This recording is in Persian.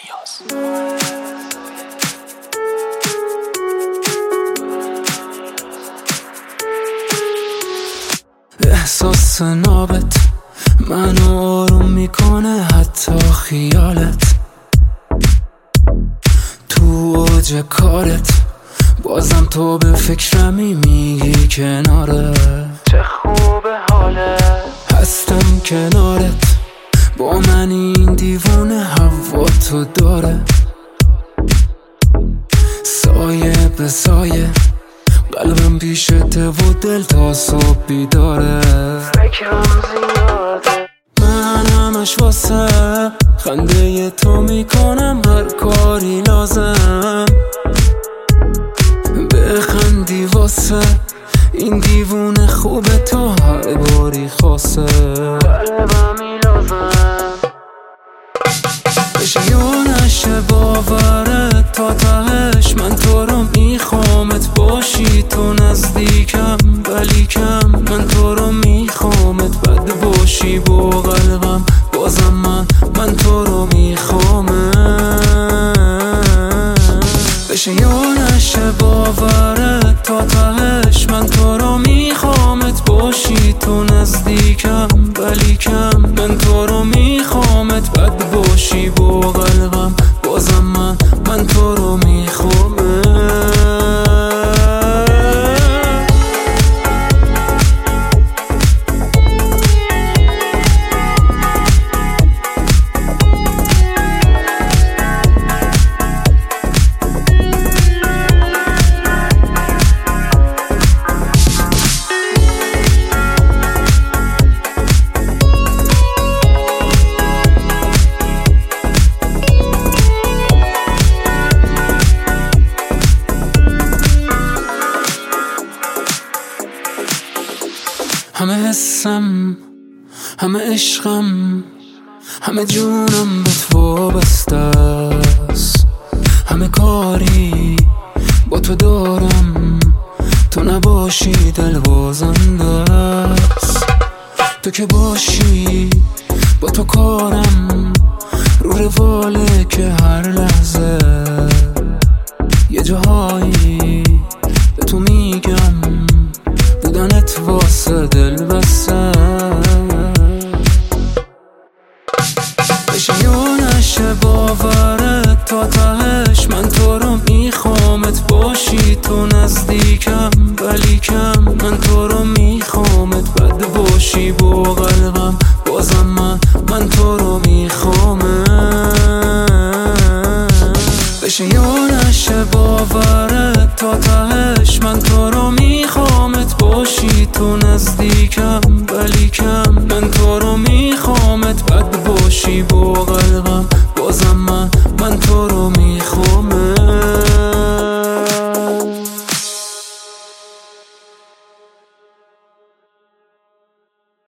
نیاز. احساس نابت منو آروم میکنه، حتی خیالت تو اوج کارت، بازم تو به فکرمی، میگی کناره چه خوبه حالت، هستم کنارت، با من این دیوونه هوا تو داره، سایه به سایه قلبم پیشته و دل تا صبح بیداره، فکرم زیاده، من همش واسه خنده تو میکنم هر کاری لازم، بخندی واسه این دیوونه خوبه تا هر باری خواسته، قلبم لازم بشه یا نشه باورت تا تهش، من تو رو میخوامت باشی تو نزدیکم، ولی کم من تو رو میخوامت بد باشی با قلبم، بازم من تو رو میخوامت بشه یا نشه باورت تا تهش، من تو رو میخوامت باشی تو نزدیکم، ولی کم من تو رو میخوامت بد باشی با قلبم، بازم من تو رو میخوامت. همه حسم، همه عشقم، همه جونم به تو وابسته است، همه کاری با تو دارم، تو نباشی دل بازنده است، تو که باشی با تو کارم رو رواله که هر لحظه یه جاهایی به تو میگم بودنت واسه دل بسته، بشه یا نشه باورت تا تهش، من تو رو میخوامت باشی تو نزدیکم، ولی کم من تو رو میخوامت بد باشی با قلبم، بازم من تو رو میخوامت بشه یا نشه باورت تا تهش، من تو رو میخوامت باشی تو نزدیکم، ولی کم من تو رو میخوامت بد باشی با